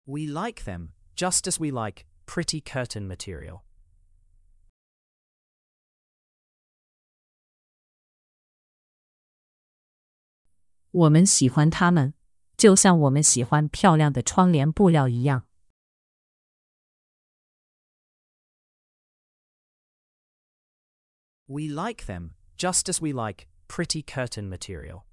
We like them, just as we like pretty curtain material. 我们喜欢它们，就像我们喜欢漂亮的窗帘布料一样。 We like them, just as we like pretty curtain material.